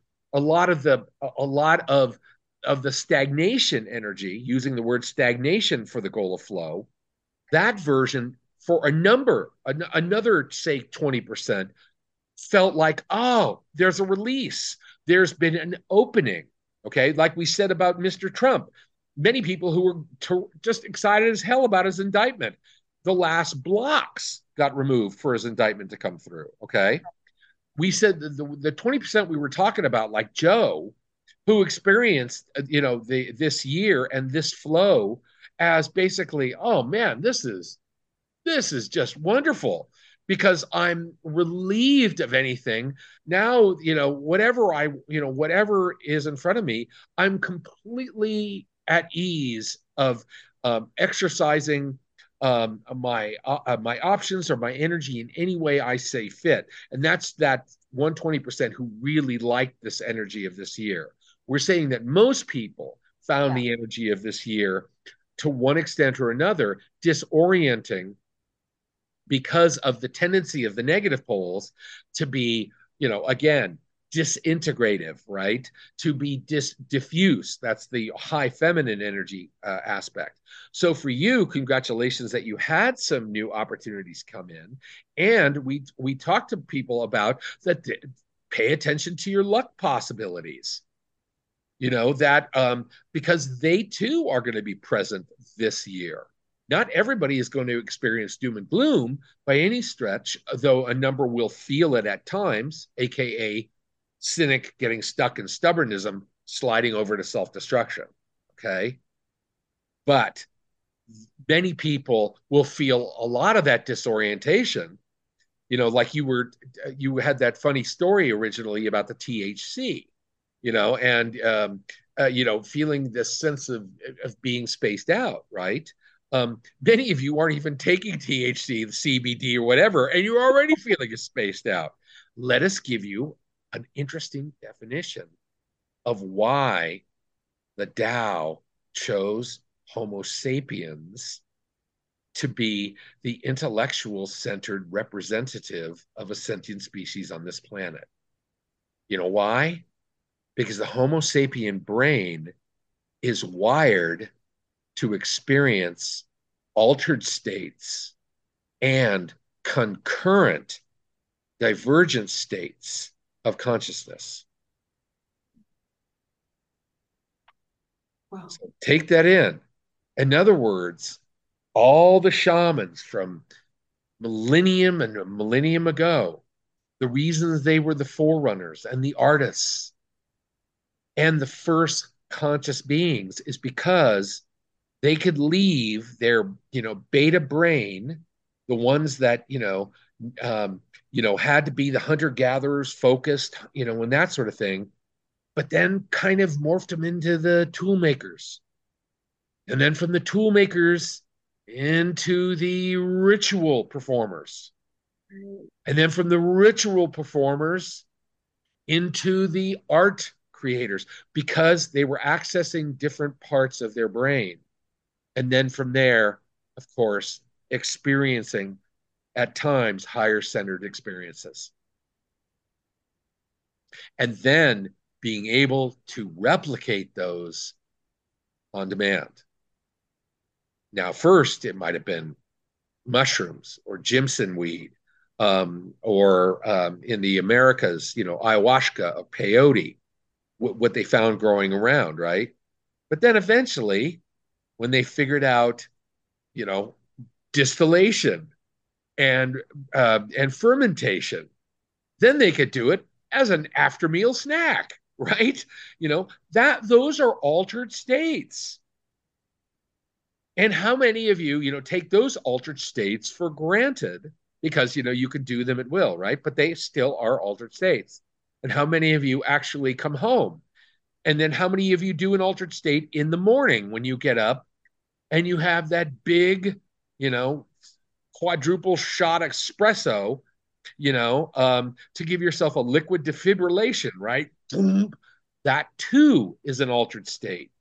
Speaker 1: a lot of the stagnation energy, using the word stagnation for the goal of flow, that version for another, say 20%, felt like, oh, there's a release. There's been an opening. Okay. Like we said about Mr. Trump, many people who were just excited as hell about his indictment, the last blocks got removed for his indictment to come through. Okay. We said the 20% we were talking about, like Joe, who experienced, this year and this flow as basically, oh man, this is just wonderful because I'm relieved of anything. Now, whatever is in front of me, I'm completely at ease of exercising my options or my energy in any way I say fit. And that's that 120% who really liked this energy of this year. We're saying that most people found the energy of this year, to one extent or another, disorienting, because of the tendency of the negative poles to be, again, disintegrative, right? To be diffuse. That's the high feminine energy aspect. So for you, congratulations that you had some new opportunities come in. And we talked to people about that. Pay attention to your luck possibilities. Because they too are going to be present this year. Not everybody is going to experience doom and gloom by any stretch, though a number will feel it at times, aka cynic getting stuck in stubbornism, sliding over to self-destruction. Okay. But many people will feel a lot of that disorientation. Like you had that funny story originally about the THC, and feeling this sense of being spaced out, right? Many of you aren't even taking THC, the CBD, or whatever, and you're already feeling spaced out. Let us give you an interesting definition of why the Tao chose Homo sapiens to be the intellectual centered representative of a sentient species on this planet. You know why? Because the Homo sapien brain is wired to experience altered states and concurrent divergent states of consciousness.
Speaker 5: Wow.
Speaker 1: So take that in. In other words, all the shamans from millennium and a millennium ago, the reasons they were the forerunners and the artists and the first conscious beings is because they could leave their, beta brain, the ones that, had to be the hunter gatherers focused, and that sort of thing, but then kind of morphed them into the tool makers. And then from the tool makers into the ritual performers. And then from the ritual performers into the art creators, because they were accessing different parts of their brain. And then from there, of course, experiencing at times higher centered experiences. And then being able to replicate those on demand. Now, first, it might have been mushrooms or Jimson weed, or in the Americas, ayahuasca or peyote, what they found growing around, right? But then eventually, when they figured out, distillation and fermentation, then they could do it as an after meal snack, right? Those are altered states. And how many of you, take those altered states for granted because, you could do them at will, right? But they still are altered states. And how many of you actually come home? And then how many of you do an altered state in the morning when you get up and you have that big, quadruple shot espresso to give yourself a liquid defibrillation, right? That too is an altered state.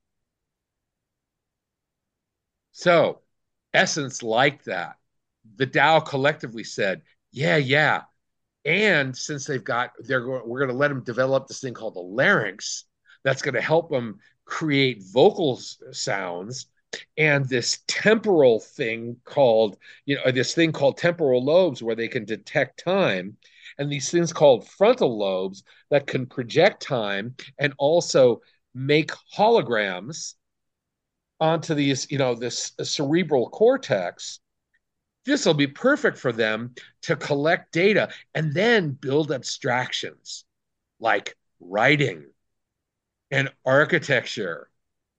Speaker 1: So, essence like that. The Tao collectively said, yeah. And since we're going to let them develop this thing called the larynx that's going to help them create vocal sounds, and this temporal thing called, this thing called temporal lobes where they can detect time, and these things called frontal lobes that can project time and also make holograms onto these, this cerebral cortex. This will be perfect for them to collect data and then build abstractions like writing and architecture,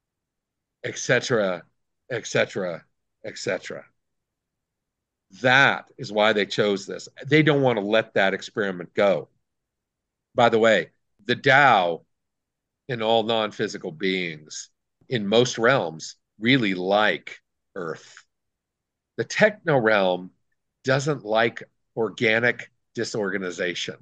Speaker 1: etc., etc., etc. That is why they chose this. They don't want to let that experiment go. By the way, the Tao in all non-physical beings in most realms really like Earth. The techno realm doesn't like organic disorganization.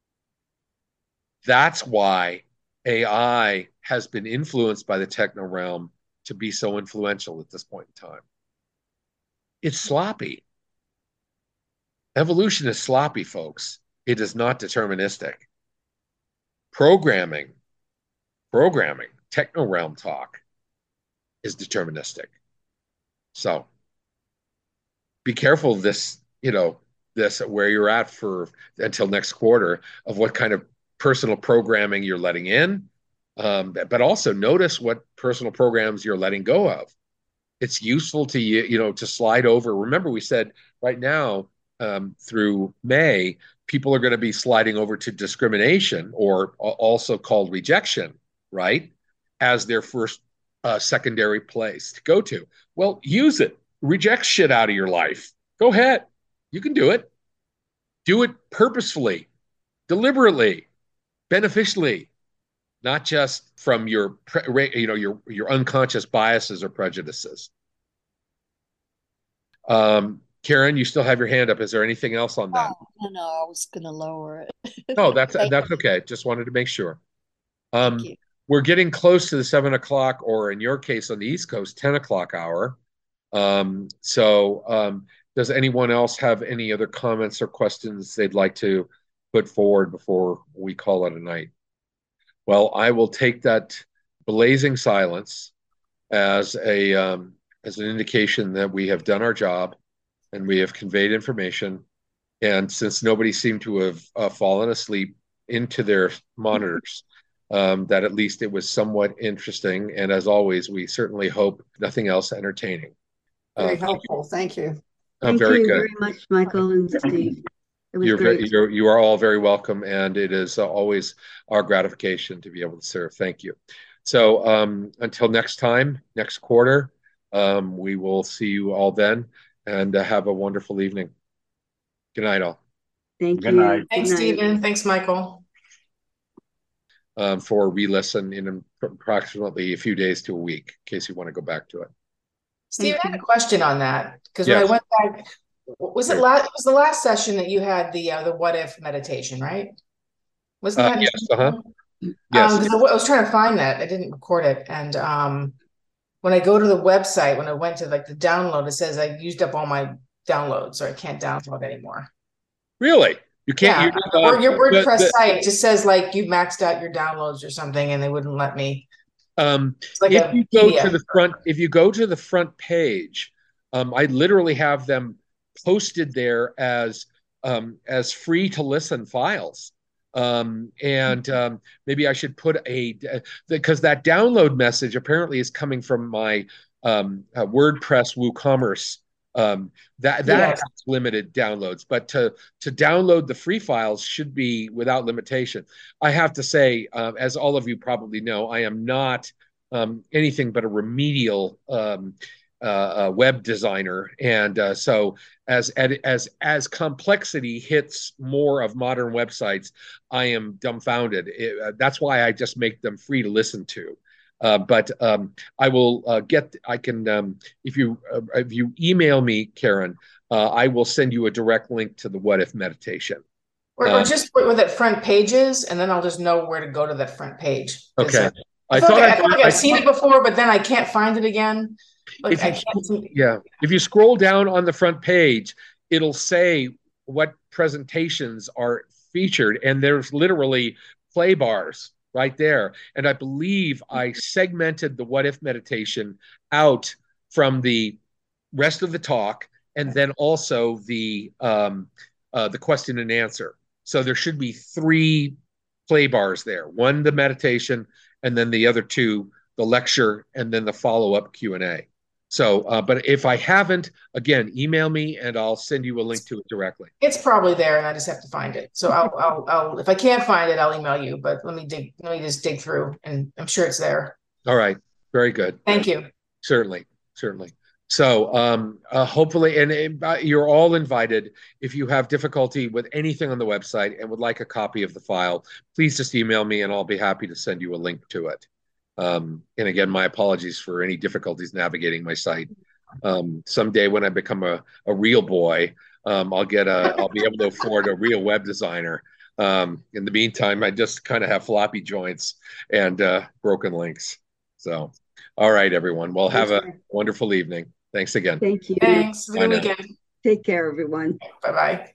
Speaker 1: That's why AI has been influenced by the techno realm to be so influential at this point in time. It's sloppy. Evolution is sloppy, folks. It is not deterministic. Programming, techno realm talk is deterministic. So be careful of this, this where you're at for until next quarter of what kind of personal programming you're letting in, but also notice what personal programs you're letting go of. It's useful to to slide over. Remember, we said right now through May, people are going to be sliding over to discrimination, or also called rejection, right, as their first secondary place to go to. Well, use it. Reject shit out of your life. Go ahead. You can do it. Do it purposefully, deliberately, beneficially, not just from your unconscious biases or prejudices. Karen, you still have your hand up. Is there anything else on that?
Speaker 6: No, I was going to lower it.
Speaker 1: No, that's okay. Just wanted to make sure.
Speaker 6: Thank you.
Speaker 1: We're getting close to the 7 o'clock, or in your case on the East Coast, 10 o'clock hour. Does anyone else have any other comments or questions they'd like to put forward before we call it a night? Well, I will take that blazing silence as an indication that we have done our job and we have conveyed information. And since nobody seemed to have fallen asleep into their monitors, that at least it was somewhat interesting. And as always, we certainly hope nothing else entertaining.
Speaker 5: Very helpful. Thank you.
Speaker 4: Thank
Speaker 1: very
Speaker 4: you
Speaker 1: good.
Speaker 4: very much, Michael and Steve. It was great.
Speaker 1: You are all very welcome, and it is always our gratification to be able to serve. Thank you. So until next time, next quarter, we will see you all then, and have a wonderful evening. Good night, all.
Speaker 4: Thank
Speaker 2: Good
Speaker 4: you.
Speaker 2: night.
Speaker 3: Thanks, Stephen. Thanks, Michael.
Speaker 1: For re-listen in approximately a few days to a week, in case you want to go back to it.
Speaker 3: Steve, I had a question on that, because
Speaker 1: Yes.
Speaker 3: when I went back, it was the last session that you had the what if meditation, right? Wasn't that?
Speaker 1: Yes. Yes.
Speaker 3: Because I was trying to find that. I didn't record it. And when I go to the website, when I went to like the download, it says I used up all my downloads, so I can't download anymore.
Speaker 1: Really? You can't?
Speaker 3: Yeah. Or your WordPress site just says like you maxed out your downloads or something, and they wouldn't let me. Like
Speaker 1: if you go to the front page, I literally have them posted there as free to listen files. Maybe I should put because that download message apparently is coming from my WordPress WooCommerce. That has limited downloads, but to download the free files should be without limitation. I have to say, as all of you probably know, I am not anything but a remedial web designer, and so as complexity hits more of modern websites, I am dumbfounded. That's why I just make them free to listen to. But I will I can, if you email me, Karen, I will send you a direct link to the What If meditation.
Speaker 3: Or just with that front pages, and then I'll just know where to go to that front page.
Speaker 1: Okay.
Speaker 3: I feel like I've seen it before, but then I can't find it again. Like
Speaker 1: if you scroll down on the front page, it'll say what presentations are featured, and there's literally play bars right there. And I believe I segmented the what if meditation out from the rest of the talk, and then also the question and answer. So there should be 3 play bars there. One, the meditation, and then the other 2, the lecture, and then the follow-up Q&A. So, but if I haven't, again, email me and I'll send you a link to it directly.
Speaker 3: It's probably there, and I just have to find it. So I'll if I can't find it, I'll email you. But let me just dig through, and I'm sure it's there.
Speaker 1: All right, very good.
Speaker 3: Thank you.
Speaker 1: Certainly. So hopefully, and you're all invited. If you have difficulty with anything on the website and would like a copy of the file, please just email me and I'll be happy to send you a link to it. And again, my apologies for any difficulties navigating my site. Someday when I become a real boy, I'll be able to afford a real web designer. In the meantime, I just kind of have floppy joints and broken links. So, all right, everyone. Well, have a wonderful evening. Thanks again.
Speaker 4: Thank you.
Speaker 3: Thanks. Have a good weekend.
Speaker 4: Take care, everyone.
Speaker 3: Bye-bye.